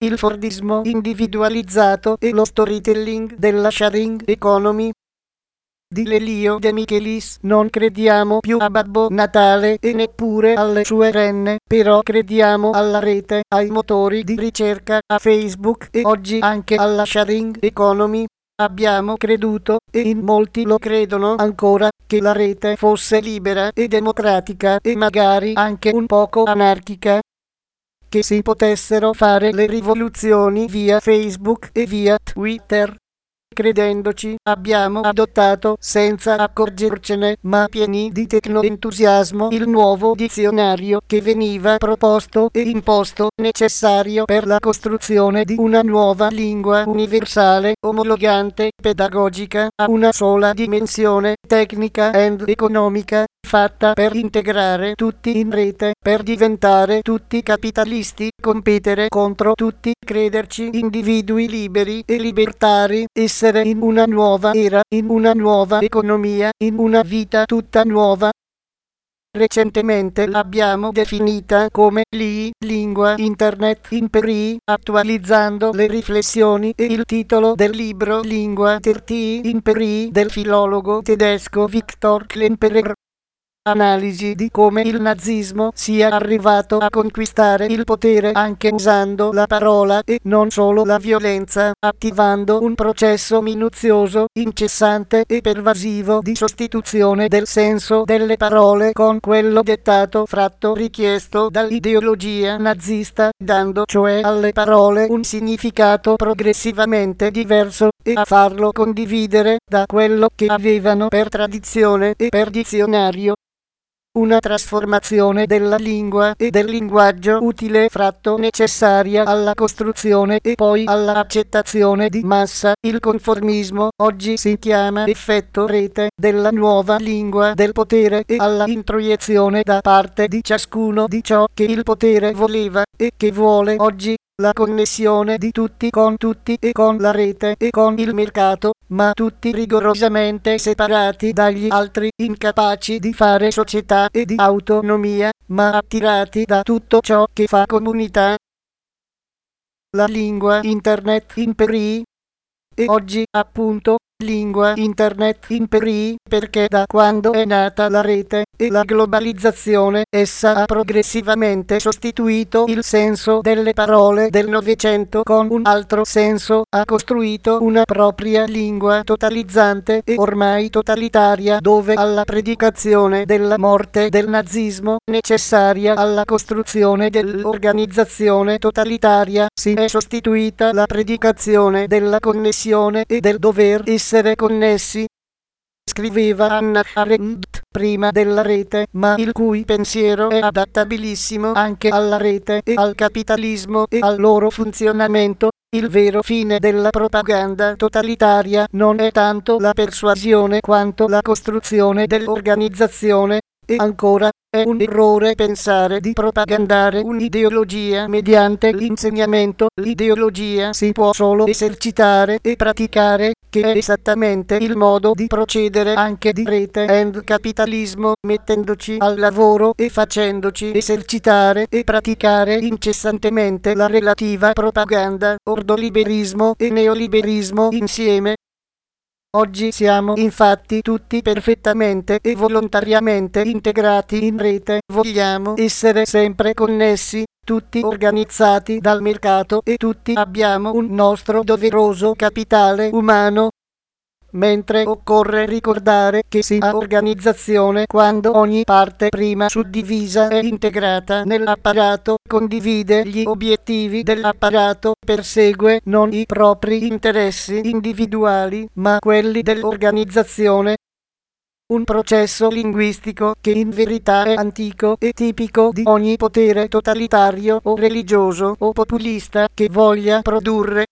il Fordismo individualizzato e lo storytelling della sharing economy. Di Lelio De Michelis non crediamo più a Babbo Natale e neppure alle sue renne, però crediamo alla rete, ai motori di ricerca, a Facebook e oggi anche alla sharing economy. Abbiamo creduto, e in molti lo credono ancora, che la rete fosse libera e democratica e magari anche un poco anarchica, che si potessero fare le rivoluzioni via Facebook e via Twitter. Credendoci, abbiamo adottato, senza accorgercene, ma pieni di tecnoentusiasmo, il nuovo dizionario che veniva proposto e imposto, necessario per la costruzione di una nuova lingua universale, omologante, pedagogica, a una sola dimensione, tecnica ed economica, fatta per integrare tutti in rete, per diventare tutti capitalisti, competere contro tutti, crederci individui liberi e libertari, essere in una nuova era, in una nuova economia, in una vita tutta nuova. Recentemente l'abbiamo definita come lingua internet imperii, attualizzando le riflessioni e il titolo del libro Lingua Tertii imperii del filologo tedesco Viktor Klemperer. Analisi di come il nazismo sia arrivato a conquistare il potere anche usando la parola e non solo la violenza, attivando un processo minuzioso, incessante e pervasivo di sostituzione del senso delle parole con quello dettato, fratto, richiesto dall'ideologia nazista, dando cioè alle parole un significato progressivamente diverso e a farlo condividere da quello che avevano per tradizione e per dizionario. Una trasformazione della lingua e del linguaggio utile, fratto, necessaria alla costruzione e poi alla accettazione di massa. Il conformismo oggi si chiama effetto rete della nuova lingua del potere e alla introiezione da parte di ciascuno di ciò che il potere voleva e che vuole oggi. La connessione di tutti con tutti e con la rete e con il mercato, ma tutti rigorosamente separati dagli altri, incapaci di fare società e di autonomia, ma attirati da tutto ciò che fa comunità. La lingua internet imperii. E oggi, appunto, lingua internet imperii, perché da quando è nata la rete e la globalizzazione, essa ha progressivamente sostituito il senso delle parole del Novecento con un altro senso, ha costruito una propria lingua totalizzante e ormai totalitaria, dove alla predicazione della morte del nazismo, necessaria alla costruzione dell'organizzazione totalitaria, si è sostituita la predicazione della connessione e del dover essere connessi. Scriveva Hannah Arendt prima della rete, ma il cui pensiero è adattabilissimo anche alla rete e al capitalismo e al loro funzionamento. Il vero fine della propaganda totalitaria non è tanto la persuasione quanto la costruzione dell'organizzazione. E ancora, è un errore pensare di propagandare un'ideologia mediante l'insegnamento. L'ideologia si può solo esercitare e praticare, che è esattamente il modo di procedere anche di rete and capitalismo, mettendoci al lavoro e facendoci esercitare e praticare incessantemente la relativa propaganda, ordoliberismo e neoliberismo insieme. Oggi siamo infatti tutti perfettamente e volontariamente integrati in rete, vogliamo essere sempre connessi, tutti organizzati dal mercato e tutti abbiamo un nostro doveroso capitale umano. Mentre occorre ricordare che si ha organizzazione quando ogni parte prima suddivisa è integrata nell'apparato, condivide gli obiettivi dell'apparato, persegue non i propri interessi individuali, ma quelli dell'organizzazione. Un processo linguistico che in verità è antico e tipico di ogni potere totalitario o religioso o populista che voglia produrre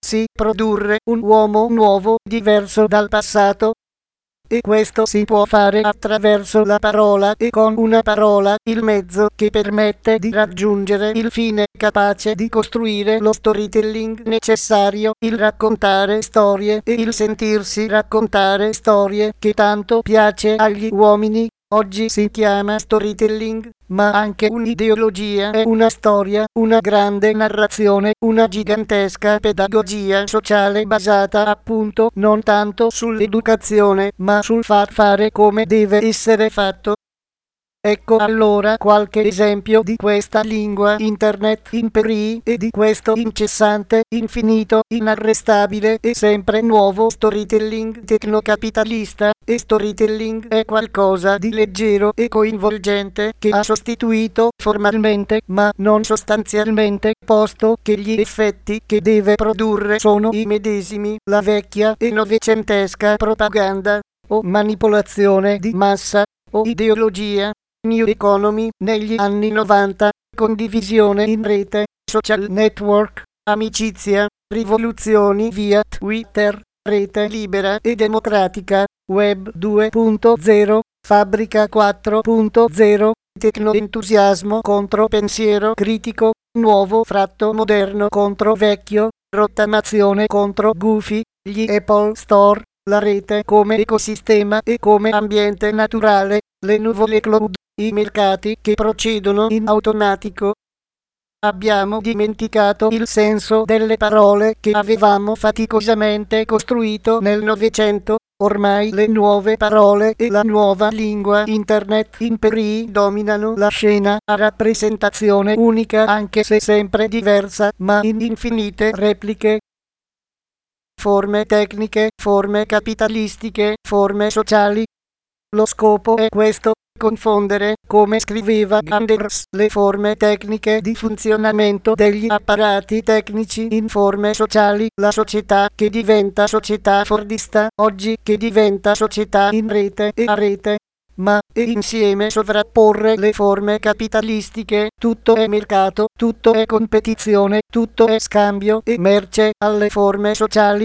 un uomo nuovo, diverso dal passato. E questo si può fare attraverso la parola e con una parola, il mezzo che permette di raggiungere il fine, capace di costruire lo storytelling necessario, il raccontare storie e il sentirsi raccontare storie che tanto piace agli uomini. oggi si chiama storytelling, ma anche un'ideologia è una storia, una grande narrazione, una gigantesca pedagogia sociale basata appunto non tanto sull'educazione, ma sul far fare come deve essere fatto. Ecco allora qualche esempio di questa lingua internet imperii e di questo incessante, infinito, inarrestabile e sempre nuovo storytelling tecnocapitalista. E storytelling è qualcosa di leggero e coinvolgente che ha sostituito formalmente, ma non sostanzialmente, posto che gli effetti che deve produrre sono i medesimi, la vecchia e novecentesca propaganda, o manipolazione di massa, o ideologia. New Economy negli anni 90, condivisione in rete, social network, amicizia, rivoluzioni via Twitter, rete libera e democratica, web 2.0, fabbrica 4.0, tecnoentusiasmo contro pensiero critico, nuovo fratto moderno contro vecchio, rottamazione contro gufi, gli Apple Store, la rete come ecosistema e come ambiente naturale, le nuvole cloud, i mercati che procedono in automatico. Abbiamo dimenticato il senso delle parole che avevamo faticosamente costruito nel Novecento. Ormai le nuove parole e la nuova lingua internet imperii dominano la scena a rappresentazione unica, anche se sempre diversa, ma in infinite repliche. Forme tecniche, forme capitalistiche, forme sociali. Lo scopo è questo: confondere, come scriveva Ganders, le forme tecniche di funzionamento degli apparati tecnici in forme sociali, la società che diventa società fordista, oggi che diventa società in rete e a rete. Ma, e insieme sovrapporre le forme capitalistiche, tutto è mercato, tutto è competizione, tutto è scambio e merce, alle forme sociali.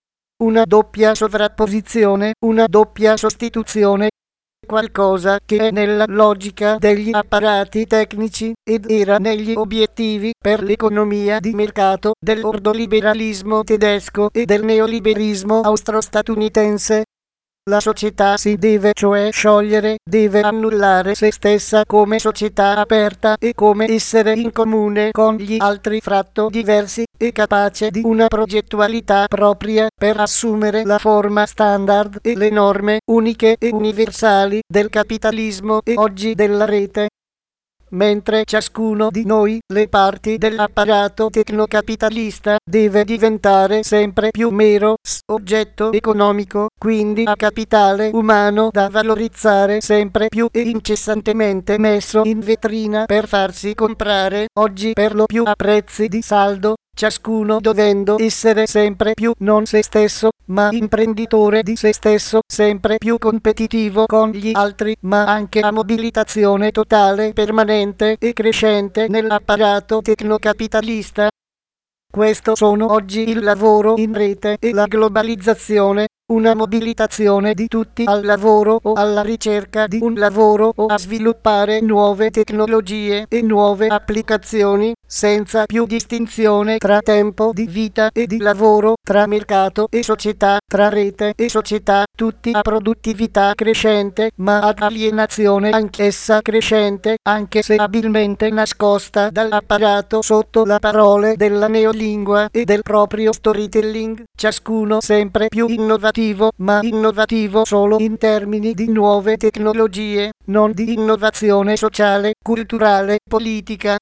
Una doppia sovrapposizione, una doppia sostituzione, qualcosa che è nella logica degli apparati tecnici ed era negli obiettivi per l'economia di mercato dell'ordoliberalismo tedesco e del neoliberismo austro-statunitense. La società si deve cioè sciogliere, deve annullare se stessa come società aperta e come essere in comune con gli altri fratto diversi e capace di una progettualità propria per assumere la forma standard e le norme uniche e universali del capitalismo e oggi della rete. Mentre ciascuno di noi, le parti dell'apparato tecnocapitalista, deve diventare sempre più mero oggetto economico, quindi a capitale umano da valorizzare sempre più e incessantemente messo in vetrina per farsi comprare, oggi per lo più a prezzi di saldo, ciascuno dovendo essere sempre più non se stesso, ma imprenditore di se stesso, sempre più competitivo con gli altri, ma anche a mobilitazione totale, permanente e crescente nell'apparato tecnocapitalista. Questo sono oggi il lavoro in rete e la globalizzazione, una mobilitazione di tutti al lavoro o alla ricerca di un lavoro o a sviluppare nuove tecnologie e nuove applicazioni, senza più distinzione tra tempo di vita e di lavoro, tra mercato e società, tra rete e società, tutti a produttività crescente, ma ad alienazione anch'essa crescente, anche se abilmente nascosta dall'apparato sotto la parole della neolingua e del proprio storytelling, ciascuno sempre più innovativo, ma innovativo solo in termini di nuove tecnologie, non di innovazione sociale, culturale, politica.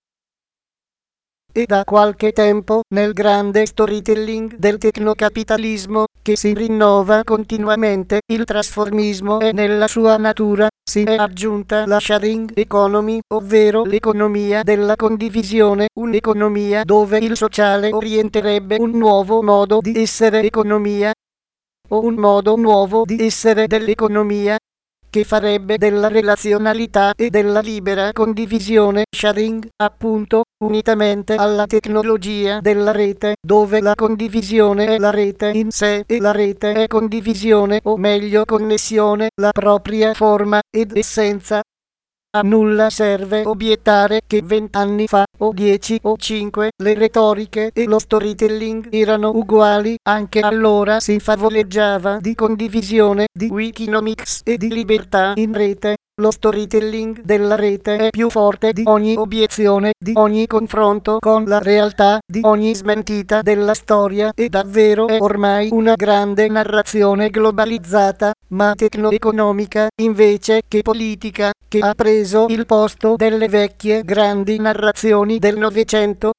E da qualche tempo, nel grande storytelling del tecnocapitalismo, che si rinnova continuamente, il trasformismo è nella sua natura, si è aggiunta la sharing economy, ovvero l'economia della condivisione, un'economia dove il sociale orienterebbe un nuovo modo di essere economia, o un modo nuovo di essere dell'economia, che farebbe della relazionalità e della libera condivisione sharing, appunto, unitamente alla tecnologia della rete, dove la condivisione è la rete in sé e la rete è condivisione o meglio connessione, la propria forma ed essenza. A nulla serve obiettare che 20 anni fa, o 10 o 5, le retoriche e lo storytelling erano uguali, anche allora si favoleggiava di condivisione, di Wikinomics e di libertà in rete. Lo storytelling della rete è più forte di ogni obiezione, di ogni confronto con la realtà, di ogni smentita della storia e davvero è ormai una grande narrazione globalizzata, ma tecno-economica invece che politica, che ha preso il posto delle vecchie grandi narrazioni del Novecento.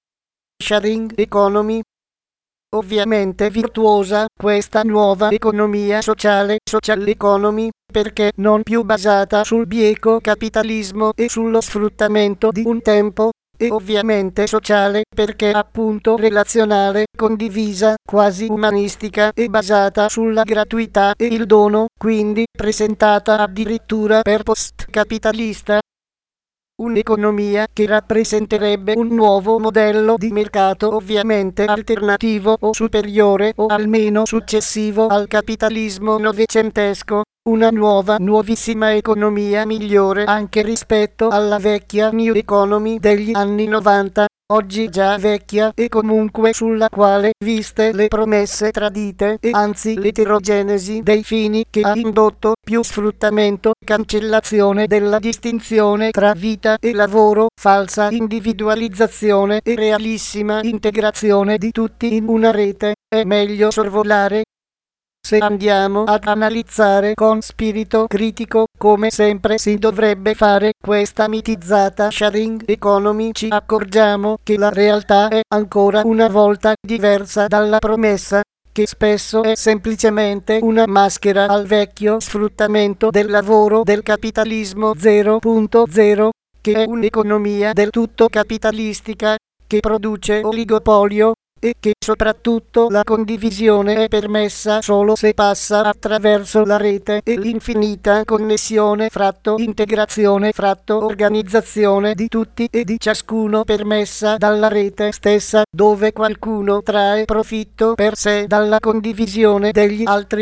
Sharing economy. Ovviamente virtuosa questa nuova economia sociale, social economy, perché non più basata sul bieco capitalismo e sullo sfruttamento di un tempo, e ovviamente sociale perché appunto relazionale, condivisa, quasi umanistica e basata sulla gratuità e il dono, quindi presentata addirittura per post-capitalista. Un'economia che rappresenterebbe un nuovo modello di mercato ovviamente alternativo o superiore o almeno successivo al capitalismo novecentesco, una nuovissima economia migliore anche rispetto alla vecchia New Economy degli anni 90, oggi già vecchia e comunque sulla quale, viste le promesse tradite e anzi l'eterogenesi dei fini che ha indotto, più sfruttamento, cancellazione della distinzione tra vita e lavoro, falsa individualizzazione e realissima integrazione di tutti in una rete, è meglio sorvolare. Se andiamo ad analizzare con spirito critico, come sempre si dovrebbe fare, questa mitizzata sharing economy, ci accorgiamo che la realtà è ancora una volta diversa dalla promessa, che spesso è semplicemente una maschera al vecchio sfruttamento del lavoro del capitalismo 0.0, che è un'economia del tutto capitalistica, che produce oligopolio, e che soprattutto la condivisione è permessa solo se passa attraverso la rete e l'infinita connessione fratto integrazione fratto organizzazione di tutti e di ciascuno permessa dalla rete stessa, dove qualcuno trae profitto per sé dalla condivisione degli altri.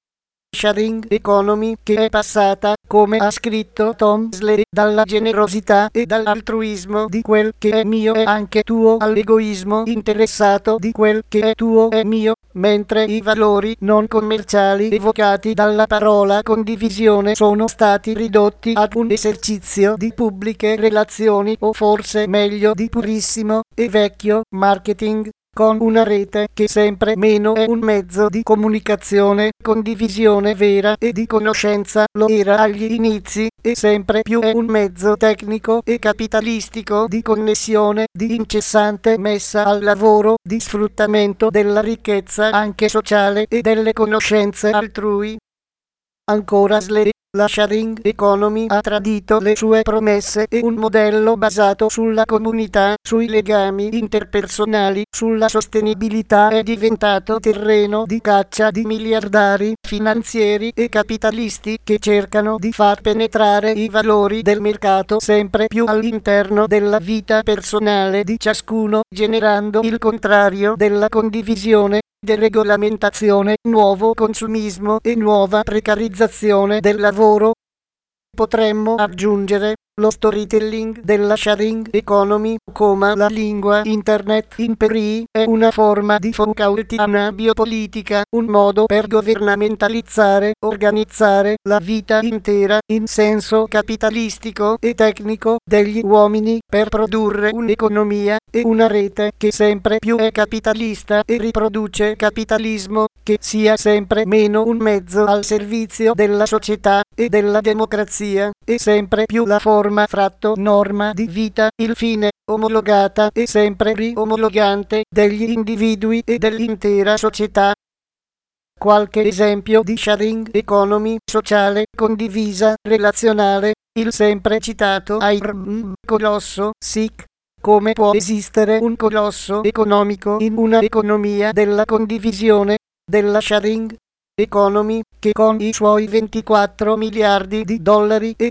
Sharing economy che è passata, come ha scritto Tom Slade, dalla generosità e dall'altruismo di quel che è mio e anche tuo all'egoismo interessato di quel che è tuo e mio, mentre i valori non commerciali evocati dalla parola condivisione sono stati ridotti ad un esercizio di pubbliche relazioni o forse meglio di purissimo e vecchio marketing, con una rete che sempre meno è un mezzo di comunicazione, condivisione vera e di conoscenza, lo era agli inizi, e sempre più è un mezzo tecnico e capitalistico di connessione, di incessante messa al lavoro, di sfruttamento della ricchezza anche sociale e delle conoscenze altrui. Ancora Slade, la sharing economy ha tradito le sue promesse e un modello basato sulla comunità, sui legami interpersonali, sulla sostenibilità è diventato terreno di caccia di miliardari, finanzieri e capitalisti che cercano di far penetrare i valori del mercato sempre più all'interno della vita personale di ciascuno, generando il contrario della condivisione, deregolamentazione, nuovo consumismo e nuova precarizzazione del lavoro. Potremmo aggiungere lo storytelling della sharing economy, come la lingua internet in PRI è una forma di Foucaultiana biopolitica, un modo per governamentalizzare, organizzare la vita intera in senso capitalistico e tecnico degli uomini per produrre un'economia e una rete che sempre più è capitalista e riproduce capitalismo, che sia sempre meno un mezzo al servizio della società e della democrazia, e sempre più la forma fratto norma di vita, il fine, omologata e sempre riomologante degli individui e dell'intera società. Qualche esempio di sharing economy sociale, condivisa, relazionale, il sempre citato colosso, SIC. Come può esistere un colosso economico in una economia della condivisione, della sharing? Economy, che con i suoi 24 miliardi di dollari e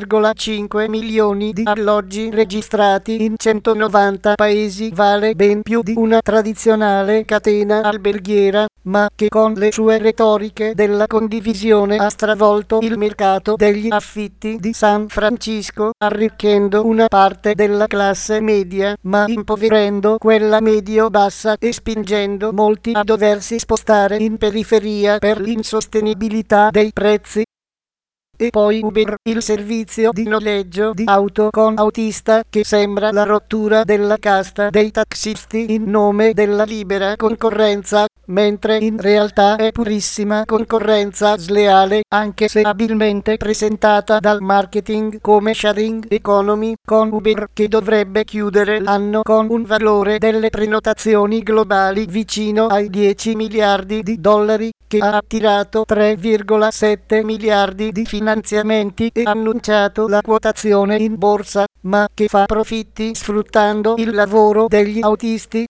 1,5 milioni di alloggi registrati in 190 paesi vale ben più di una tradizionale catena alberghiera, ma che con le sue retoriche della condivisione ha stravolto il mercato degli affitti di San Francisco, arricchendo una parte della classe media, ma impoverendo quella medio-bassa e spingendo molti a doversi spostare in periferia per l'insostenibilità dei prezzi. E poi Uber, il servizio di noleggio di auto con autista che sembra la rottura della casta dei taxisti in nome della libera concorrenza, mentre in realtà è purissima concorrenza sleale, anche se abilmente presentata dal marketing come sharing economy, con Uber che dovrebbe chiudere l'anno con un valore delle prenotazioni globali vicino ai 10 miliardi di dollari, che ha attirato 3,7 miliardi di finanziamenti e annunciato la quotazione in borsa, ma che fa profitti sfruttando il lavoro degli autisti.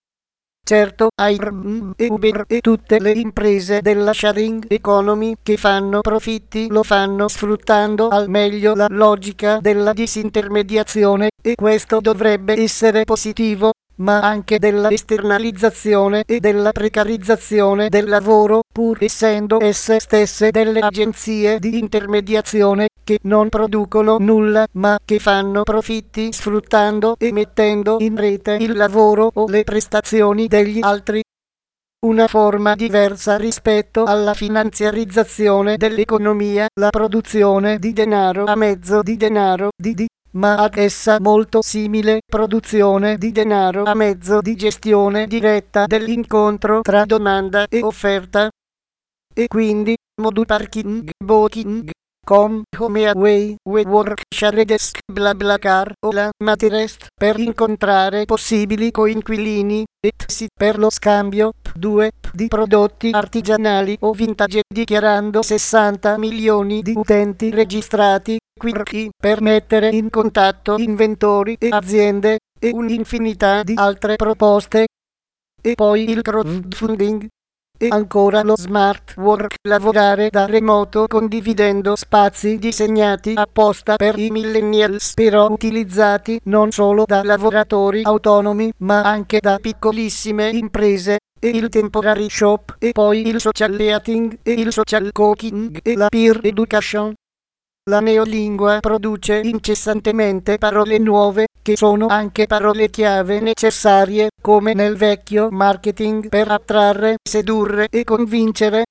Certo, Airbnb e Uber e tutte le imprese della sharing economy che fanno profitti lo fanno sfruttando al meglio la logica della disintermediazione, e questo dovrebbe essere positivo, ma anche della esternalizzazione e della precarizzazione del lavoro, pur essendo esse stesse delle agenzie di intermediazione che non producono nulla, ma che fanno profitti sfruttando e mettendo in rete il lavoro o le prestazioni degli altri. Una forma diversa rispetto alla finanziarizzazione dell'economia, la produzione di denaro a mezzo di denaro ma ad essa molto simile produzione di denaro a mezzo di gestione diretta dell'incontro tra domanda e offerta. E quindi, modu parking, booking, HomeAway, WeWork, ShareDesk, BlaBlaCar o la Materest per incontrare possibili coinquilini, Etsy per lo scambio 2 di prodotti artigianali o vintage, dichiarando 60 milioni di utenti registrati, Quirky per mettere in contatto inventori e aziende, e un'infinità di altre proposte. E poi il crowdfunding. E ancora lo smart work, lavorare da remoto condividendo spazi disegnati apposta per i millennials, però utilizzati non solo da lavoratori autonomi ma anche da piccolissime imprese, e il temporary shop, e poi il social eating e il social cooking e la peer education. La neolingua produce incessantemente parole nuove, che sono anche parole chiave necessarie, come nel vecchio marketing, per attrarre, sedurre e convincere.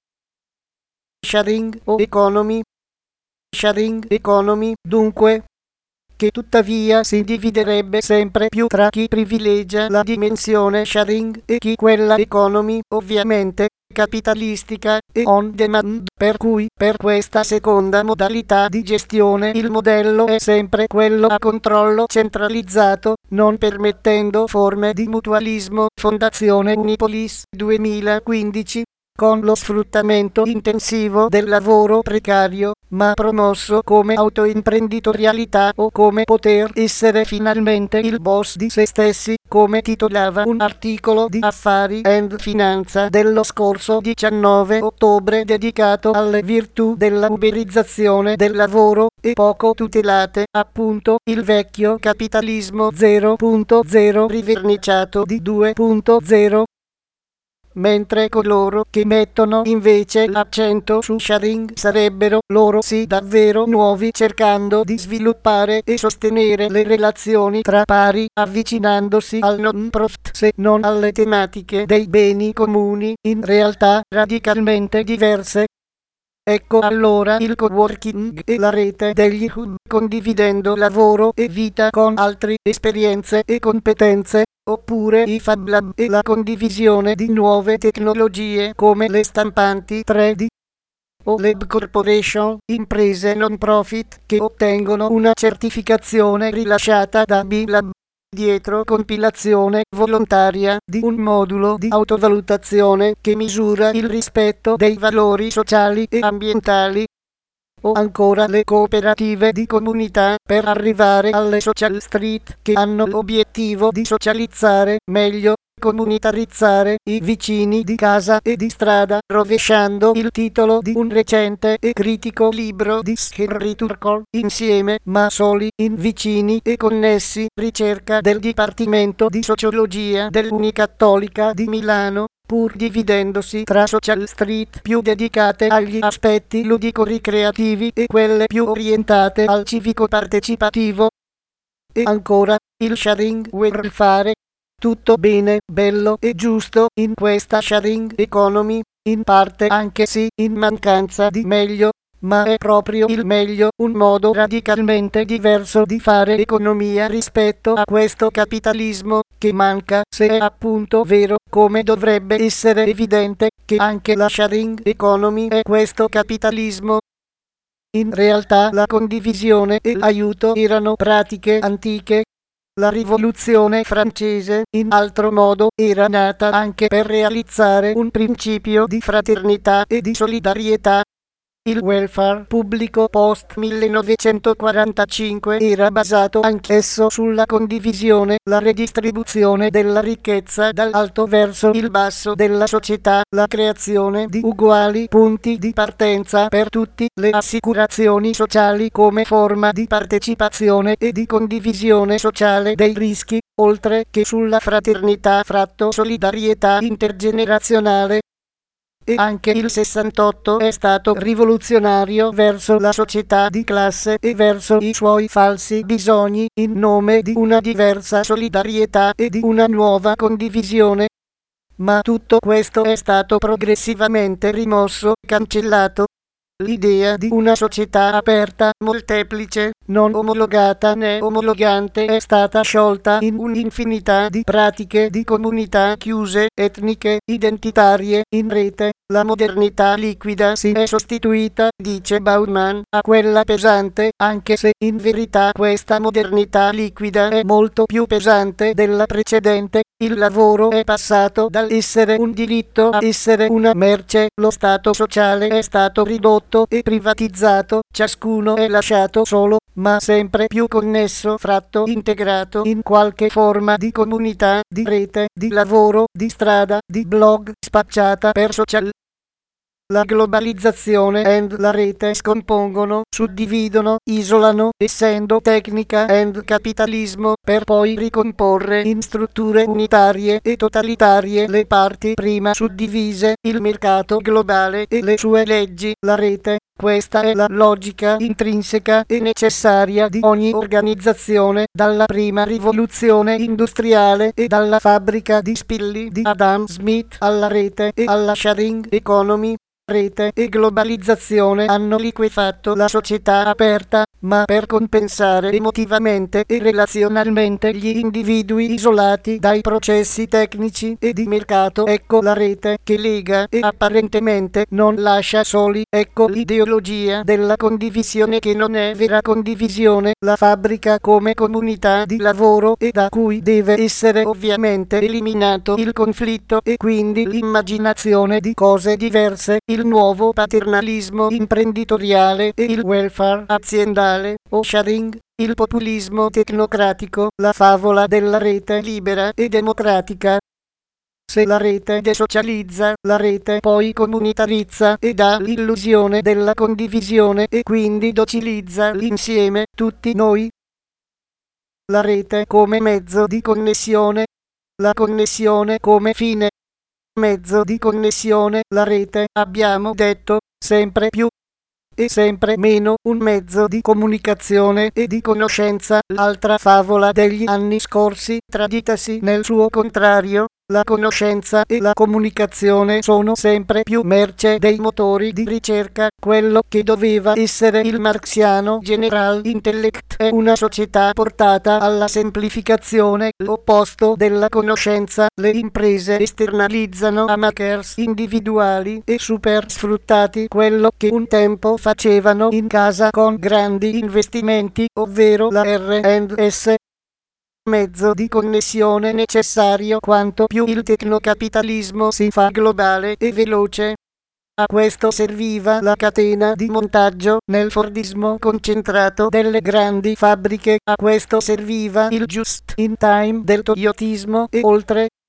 Sharing o economy. Sharing economy, dunque, che tuttavia si dividerebbe sempre più tra chi privilegia la dimensione sharing e chi quella economy, ovviamente capitalistica e on demand, per cui per questa seconda modalità di gestione il modello è sempre quello a controllo centralizzato, non permettendo forme di mutualismo. Fondazione Unipolis 2015. Con lo sfruttamento intensivo del lavoro precario, ma promosso come autoimprenditorialità o come poter essere finalmente il boss di se stessi, come titolava un articolo di Affari and Finanza dello scorso 19 ottobre dedicato alle virtù della uberizzazione del lavoro, e poco tutelate, appunto, il vecchio capitalismo 0.0 riverniciato di 2.0. Mentre coloro che mettono invece l'accento su sharing sarebbero loro sì davvero nuovi, cercando di sviluppare e sostenere le relazioni tra pari, avvicinandosi al non profit se non alle tematiche dei beni comuni, in realtà radicalmente diverse. Ecco allora il coworking e la rete degli hub, condividendo lavoro e vita con altri, esperienze e competenze, oppure i Fab Lab e la condivisione di nuove tecnologie come le stampanti 3D o Lab Corporation, imprese non profit che ottengono una certificazione rilasciata da B-Lab dietro compilazione volontaria di un modulo di autovalutazione che misura il rispetto dei valori sociali e ambientali. O ancora le cooperative di comunità per arrivare alle social street, che hanno l'obiettivo di socializzare meglio, comunitarizzare i vicini di casa e di strada, rovesciando il titolo di un recente e critico libro di Henry Turkle, Insieme ma soli in vicini e connessi, ricerca del Dipartimento di Sociologia dell'Unicattolica di Milano, pur dividendosi tra social street più dedicate agli aspetti ludico-ricreativi e quelle più orientate al civico-partecipativo. E ancora, il sharing welfare. Tutto bene, bello e giusto in questa sharing economy, in parte anche sì in mancanza di meglio, ma è proprio il meglio un modo radicalmente diverso di fare economia rispetto a questo capitalismo che manca, se è appunto vero, come dovrebbe essere evidente, che anche la sharing economy è questo capitalismo. In realtà la condivisione e l'aiuto erano pratiche antiche. La rivoluzione francese, in altro modo, era nata anche per realizzare un principio di fraternità e di solidarietà. Il welfare pubblico post 1945 era basato anch'esso sulla condivisione, la redistribuzione della ricchezza dall'alto verso il basso della società, la creazione di uguali punti di partenza per tutti, le assicurazioni sociali come forma di partecipazione e di condivisione sociale dei rischi, oltre che sulla fraternità fratto solidarietà intergenerazionale. E anche il 68 è stato rivoluzionario verso la società di classe e verso i suoi falsi bisogni in nome di una diversa solidarietà e di una nuova condivisione. Ma tutto questo è stato progressivamente rimosso, cancellato. L'idea di una società aperta, molteplice, non omologata né omologante è stata sciolta in un'infinità di pratiche di comunità chiuse, etniche, identitarie, in rete. La modernità liquida si è sostituita, dice Bauman, a quella pesante, anche se in verità questa modernità liquida è molto più pesante della precedente. Il lavoro è passato dall'essere un diritto a essere una merce, lo stato sociale è stato ridotto e privatizzato, ciascuno è lasciato solo, ma sempre più connesso, fratto, integrato in qualche forma di comunità, di rete, di lavoro, di strada, di blog, spacciata per social. La globalizzazione e la rete scompongono, suddividono, isolano, essendo tecnica e capitalismo, per poi ricomporre in strutture unitarie e totalitarie le parti prima suddivise, il mercato globale e le sue leggi, la rete. Questa è la logica intrinseca e necessaria di ogni organizzazione, dalla prima rivoluzione industriale e dalla fabbrica di spilli di Adam Smith alla rete e alla sharing economy. Rete e globalizzazione hanno liquefatto la società aperta, ma per compensare emotivamente e relazionalmente gli individui isolati dai processi tecnici e di mercato. Ecco la rete che lega e apparentemente non lascia soli. Ecco l'ideologia della condivisione che non è vera condivisione, la fabbrica come comunità di lavoro e da cui deve essere ovviamente eliminato il conflitto e quindi l'immaginazione di cose diverse, il nuovo paternalismo imprenditoriale e il welfare aziendale o sharing, il populismo tecnocratico, la favola della rete libera e democratica. Se la rete desocializza, la rete poi comunitarizza e dà l'illusione della condivisione e quindi docilizza l'insieme, tutti noi. La rete come mezzo di connessione, la connessione come fine. Mezzo di connessione, la rete, abbiamo detto, sempre più e sempre meno un mezzo di comunicazione e di conoscenza, l'altra favola degli anni scorsi, traditasi nel suo contrario. La conoscenza e la comunicazione sono sempre più merce dei motori di ricerca. Quello che doveva essere il marxiano General Intellect è una società portata alla semplificazione, l'opposto della conoscenza. Le imprese esternalizzano a makers individuali e super sfruttati quello che un tempo facevano in casa con grandi investimenti, ovvero la R&S. Mezzo di connessione necessario quanto più il tecnocapitalismo si fa globale e veloce. A questo serviva la catena di montaggio nel fordismo concentrato delle grandi fabbriche, a questo serviva il just in time del toyotismo e oltre.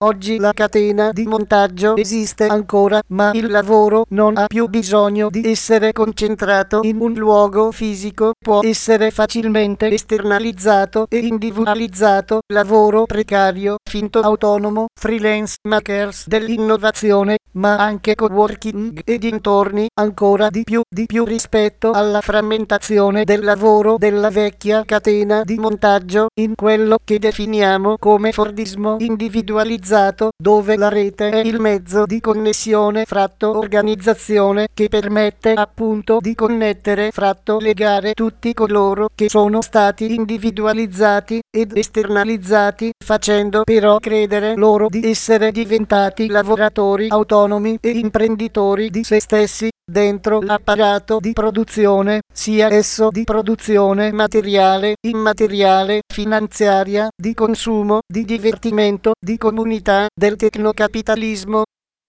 Oggi la catena di montaggio esiste ancora, ma il lavoro non ha più bisogno di essere concentrato in un luogo fisico, può essere facilmente esternalizzato e individualizzato. Lavoro precario, finto autonomo, freelance, makers dell'innovazione, ma anche coworking e dintorni, ancora di più rispetto alla frammentazione del lavoro della vecchia catena di montaggio, in quello che definiamo come Fordismo individualizzato, dove la rete è il mezzo di connessione fratto organizzazione che permette appunto di connettere fratto legare tutti coloro che sono stati individualizzati ed esternalizzati, facendo però credere loro di essere diventati lavoratori autonomi e imprenditori di se stessi dentro l'apparato di produzione, sia esso di produzione materiale, immateriale, finanziaria, di consumo, di divertimento, di comunità, del tecnocapitalismo.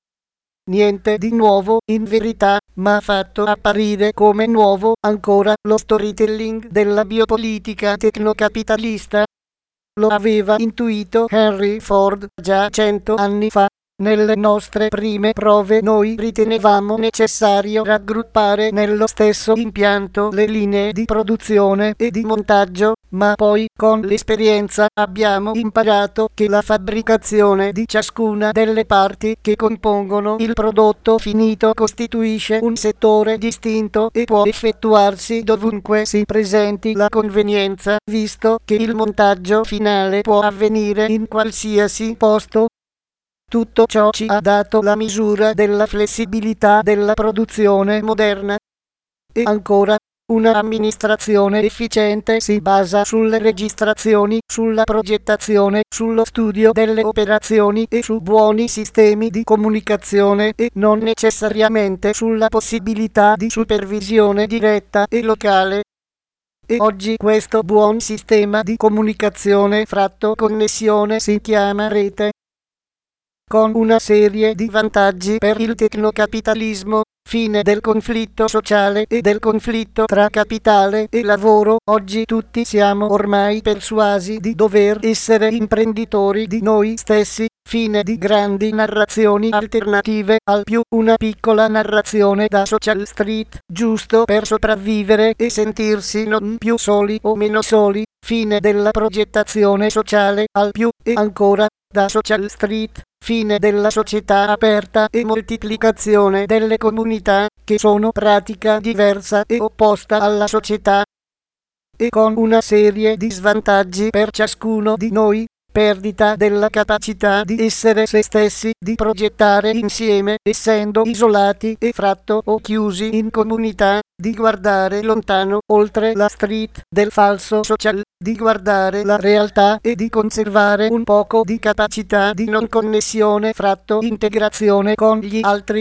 Niente di nuovo, in verità, ma ha fatto apparire come nuovo ancora lo storytelling della biopolitica tecnocapitalista. Lo aveva intuito Henry Ford già 100 anni fa. Nelle nostre prime prove noi ritenevamo necessario raggruppare nello stesso impianto le linee di produzione e di montaggio, ma poi con l'esperienza abbiamo imparato che la fabbricazione di ciascuna delle parti che compongono il prodotto finito costituisce un settore distinto e può effettuarsi dovunque si presenti la convenienza, visto che il montaggio finale può avvenire in qualsiasi posto. Tutto ciò ci ha dato la misura della flessibilità della produzione moderna. E ancora, una amministrazione efficiente si basa sulle registrazioni, sulla progettazione, sullo studio delle operazioni e su buoni sistemi di comunicazione e non necessariamente sulla possibilità di supervisione diretta e locale. E oggi questo buon sistema di comunicazione fratto connessione si chiama rete, con una serie di vantaggi per il tecnocapitalismo, fine del conflitto sociale e del conflitto tra capitale e lavoro. Oggi tutti siamo ormai persuasi di dover essere imprenditori di noi stessi, fine di grandi narrazioni alternative, al più una piccola narrazione da Social Street, giusto per sopravvivere e sentirsi non più soli o meno soli, fine della progettazione sociale, al più e ancora da Social Street, fine della società aperta e moltiplicazione delle comunità, che sono pratica diversa e opposta alla società, e con una serie di svantaggi per ciascuno di noi, perdita della capacità di essere se stessi, di progettare insieme, essendo isolati e fratto o chiusi in comunità, di guardare lontano, oltre la street del falso social, di guardare la realtà e di conservare un poco di capacità di non connessione fratto integrazione con gli altri,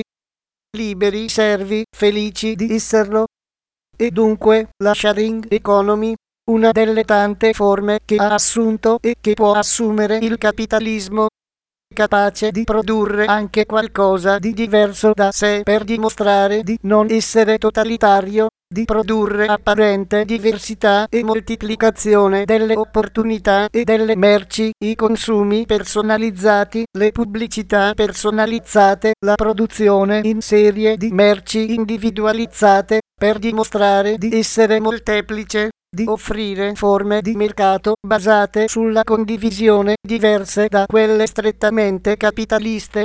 liberi servi, felici di esserlo. E dunque la sharing economy, una delle tante forme che ha assunto e che può assumere il capitalismo, capace di produrre anche qualcosa di diverso da sé per dimostrare di non essere totalitario, di produrre apparente diversità e moltiplicazione delle opportunità e delle merci, i consumi personalizzati, le pubblicità personalizzate, la produzione in serie di merci individualizzate, per dimostrare di essere molteplice, di offrire forme di mercato basate sulla condivisione diverse da quelle strettamente capitaliste.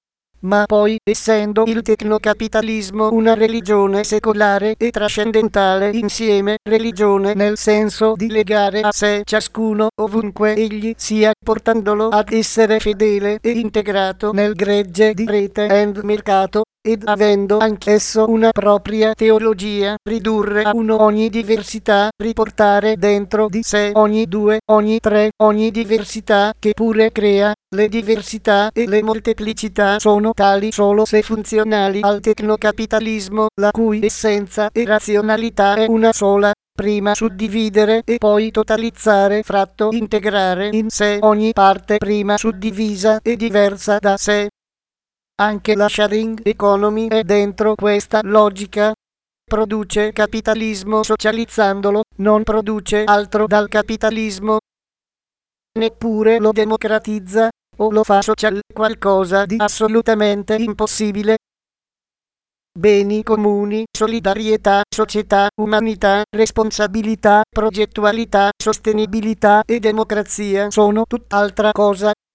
Ma poi, essendo il tecnocapitalismo una religione secolare e trascendentale insieme, religione nel senso di legare a sé ciascuno ovunque egli sia, portandolo ad essere fedele e integrato nel gregge di rete and mercato, ed avendo anch'esso una propria teologia, ridurre a uno ogni diversità, riportare dentro di sé ogni due, ogni tre, ogni diversità che pure crea. Le diversità e le molteplicità sono tali solo se funzionali al tecnocapitalismo, la cui essenza e razionalità è una sola. Prima suddividere e poi totalizzare fratto integrare in sé ogni parte prima suddivisa e diversa da sé. Anche la sharing economy è dentro questa logica. Produce capitalismo socializzandolo, non produce altro dal capitalismo. Neppure lo democratizza, o lo fa social, qualcosa di assolutamente impossibile. Beni comuni, solidarietà, società, umanità, responsabilità, progettualità, sostenibilità e democrazia sono tutt'altra cosa.